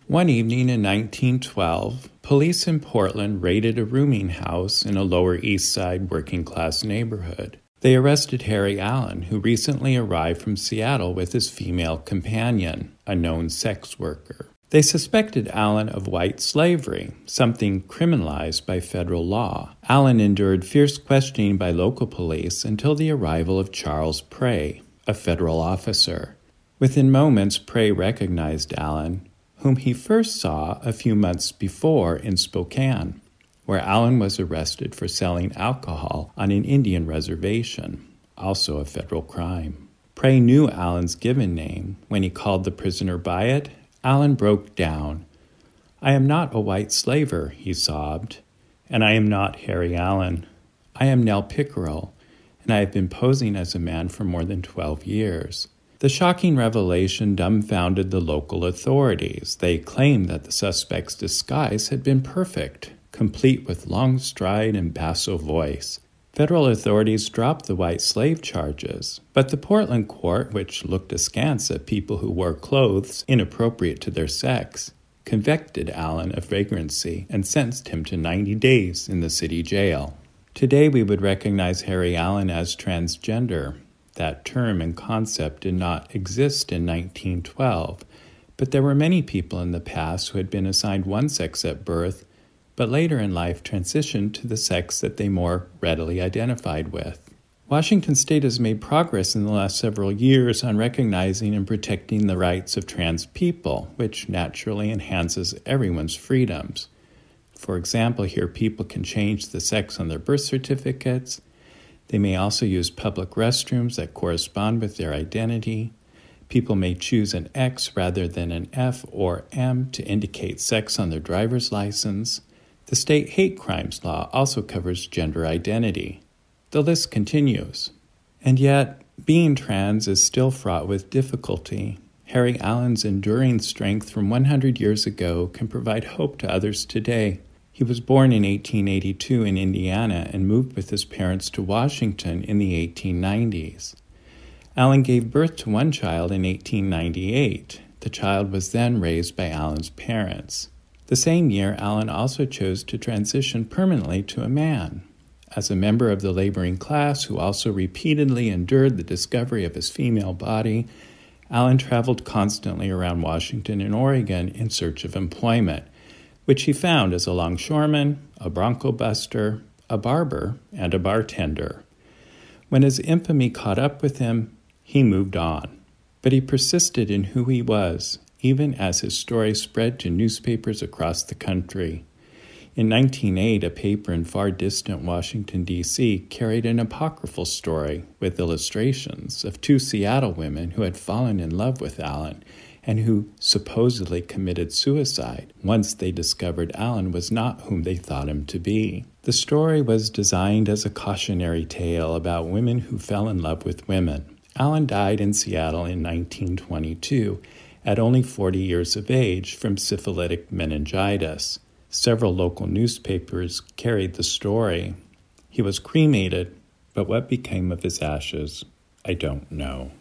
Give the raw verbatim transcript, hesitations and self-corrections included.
One evening in nineteen twelve, police in Portland raided a rooming house in a Lower East Side working-class neighborhood. They arrested Harry Allen, who recently arrived from Seattle with his female companion, a known sex worker. They suspected Allen of white slavery, something criminalized by federal law. Allen endured fierce questioning by local police until the arrival of Charles Prey, a federal officer. Within moments, Prey recognized Allen, whom he first saw a few months before in Spokane, where Allen was arrested for selling alcohol on an Indian reservation, also a federal crime. Prey knew Allen's given name. When he called the prisoner by it, Allen broke down. "I am not a white slaver," he sobbed, "and I am not Harry Allen. I am Nell Pickerel, and I have been posing as a man for more than twelve years. The shocking revelation dumbfounded the local authorities. They claimed that the suspect's disguise had been perfect, complete with long stride and basso voice. Federal authorities dropped the white slave charges, but the Portland court, which looked askance at people who wore clothes inappropriate to their sex, convicted Allen of vagrancy and sentenced him to ninety days in the city jail. Today we would recognize Harry Allen as transgender. That term and concept did not exist in nineteen twelve, but there were many people in the past who had been assigned one sex at birth, but later in life transitioned to the sex that they more readily identified with. Washington State has made progress in the last several years on recognizing and protecting the rights of trans people, which naturally enhances everyone's freedoms. For example, here people can change the sex on their birth certificates. They may also use public restrooms that correspond with their identity. People may choose an X rather than an F or M to indicate sex on their driver's license. The state hate crimes law also covers gender identity. The list continues. And yet, being trans is still fraught with difficulty. Harry Allen's enduring strength from one hundred years ago can provide hope to others today. He was born in eighteen eighty-two in Indiana and moved with his parents to Washington in the eighteen nineties. Allen gave birth to one child in eighteen ninety-eight. The child was then raised by Allen's parents. The same year, Allen also chose to transition permanently to a man. As a member of the laboring class who also repeatedly endured the discovery of his female body, Allen traveled constantly around Washington and Oregon in search of employment, which he found as a longshoreman, a bronco buster, a barber, and a bartender. When his infamy caught up with him, he moved on. But he persisted in who he was, even as his story spread to newspapers across the country. In nineteen oh eight, a paper in far distant Washington, D C carried an apocryphal story with illustrations of two Seattle women who had fallen in love with Allen and who supposedly committed suicide once they discovered Allen was not whom they thought him to be. The story was designed as a cautionary tale about women who fell in love with women. Allen died in Seattle in nineteen twenty-two at only forty years of age from syphilitic meningitis. Several local newspapers carried the story. He was cremated, but what became of his ashes, I don't know.